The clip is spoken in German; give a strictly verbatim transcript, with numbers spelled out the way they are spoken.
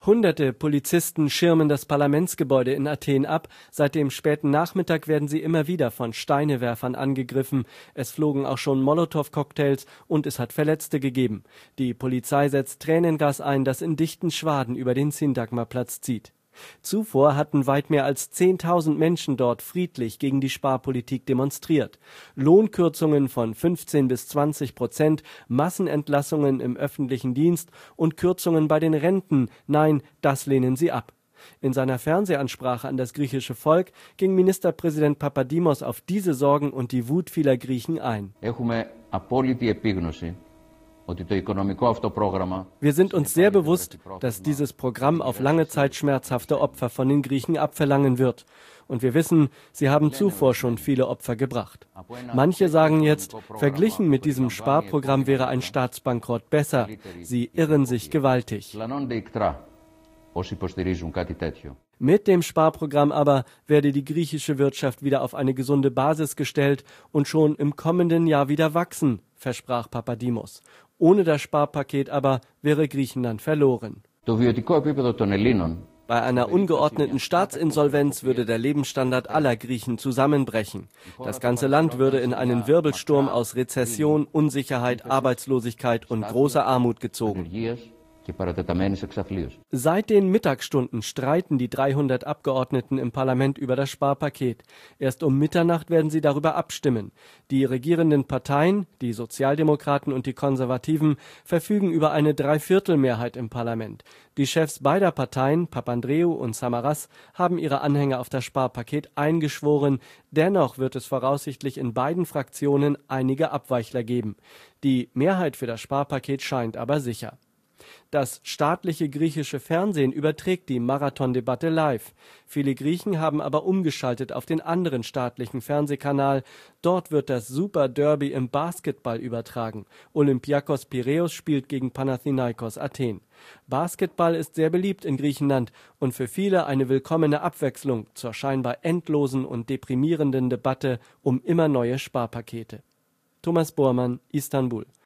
Hunderte Polizisten schirmen das Parlamentsgebäude in Athen ab. Seit dem späten Nachmittag werden sie immer wieder von Steinewerfern angegriffen. Es flogen auch schon Molotow-Cocktails und es hat Verletzte gegeben. Die Polizei setzt Tränengas ein, das in dichten Schwaden über den Syntagma-Platz zieht. Zuvor hatten weit mehr als zehntausend Menschen dort friedlich gegen die Sparpolitik demonstriert. Lohnkürzungen von fünfzehn bis zwanzig Prozent, Massenentlassungen im öffentlichen Dienst und Kürzungen bei den Renten, nein, das lehnen sie ab. In seiner Fernsehansprache an das griechische Volk ging Ministerpräsident Papadimos auf diese Sorgen und die Wut vieler Griechen ein. Wir sind uns sehr bewusst, dass dieses Programm auf lange Zeit schmerzhafte Opfer von den Griechen abverlangen wird. Und wir wissen, sie haben zuvor schon viele Opfer gebracht. Manche sagen jetzt, verglichen mit diesem Sparprogramm wäre ein Staatsbankrott besser. Sie irren sich gewaltig. Mit dem Sparprogramm aber werde die griechische Wirtschaft wieder auf eine gesunde Basis gestellt und schon im kommenden Jahr wieder wachsen, versprach Papadimos. Ohne das Sparpaket aber wäre Griechenland verloren. Bei einer ungeordneten Staatsinsolvenz würde der Lebensstandard aller Griechen zusammenbrechen. Das ganze Land würde in einen Wirbelsturm aus Rezession, Unsicherheit, Arbeitslosigkeit und großer Armut gezogen. Seit den Mittagsstunden streiten die dreihundert Abgeordneten im Parlament über das Sparpaket. Erst um Mitternacht werden sie darüber abstimmen. Die regierenden Parteien, die Sozialdemokraten und die Konservativen, verfügen über eine Dreiviertelmehrheit im Parlament. Die Chefs beider Parteien, Papandreou und Samaras, haben ihre Anhänger auf das Sparpaket eingeschworen. Dennoch wird es voraussichtlich in beiden Fraktionen einige Abweichler geben. Die Mehrheit für das Sparpaket scheint aber sicher. Das staatliche griechische Fernsehen überträgt die Marathon-Debatte live. Viele Griechen haben aber umgeschaltet auf den anderen staatlichen Fernsehkanal. Dort wird das Super Derby im Basketball übertragen. Olympiakos Piräus spielt gegen Panathinaikos Athen. Basketball ist sehr beliebt in Griechenland und für viele eine willkommene Abwechslung zur scheinbar endlosen und deprimierenden Debatte um immer neue Sparpakete. Thomas Bormann, Istanbul.